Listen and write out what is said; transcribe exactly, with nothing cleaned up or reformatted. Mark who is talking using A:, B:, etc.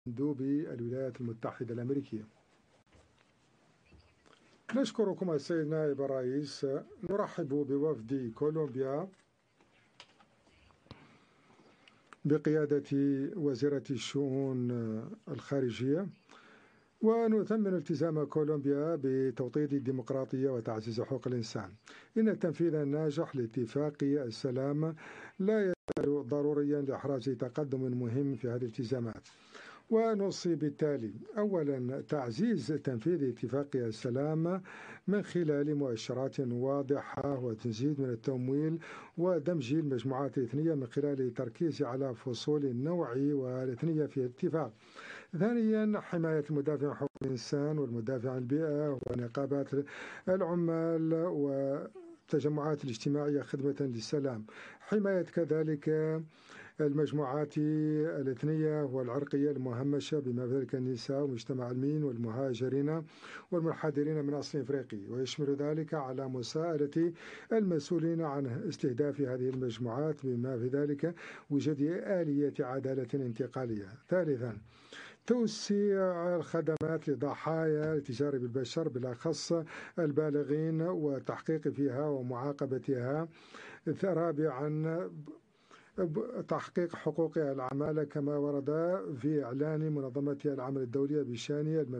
A: مندوب الولايات المتحدة الأمريكية. نشكركم السيد نائب الرئيس. نرحب بوفد كولومبيا بقيادة وزيرة الشؤون الخارجية، ونثمن التزام كولومبيا بتوطيد الديمقراطية وتعزيز حقوق الإنسان. إن التنفيذ الناجح لاتفاق السلام لا يزال ضروريا لإحراز تقدم مهم في هذه الالتزامات، ونوصي بالتالي: أولا، تعزيز تنفيذ اتفاق السلام من خلال مؤشرات واضحة وتزيد من التمويل ودمج المجموعات الإثنية من خلال التركيز على فصول النوع والإثنية في الاتفاق. ثانيا، حماية المدافع عن حقوق الإنسان والمدافع عن البيئة ونقابات العمال والتجمعات الاجتماعية خدمة للسلام. حماية كذلك المجموعات الإثنية والعرقية المهمشة بما في ذلك النساء ومجتمع المين والمهاجرين والمنحدرين من أصل إفريقي، ويشمل ذلك على مساءلة المسؤولين عن استهداف هذه المجموعات بما في ذلك وجود آلية عدالة انتقالية. ثالثا، توسيع الخدمات لضحايا التجارة بالبشر بالأخص البالغين وتحقيق فيها ومعاقبتها. رابعا، تحقيق حقوق العمالة كما ورد في إعلان منظمة العمل الدولية بشأن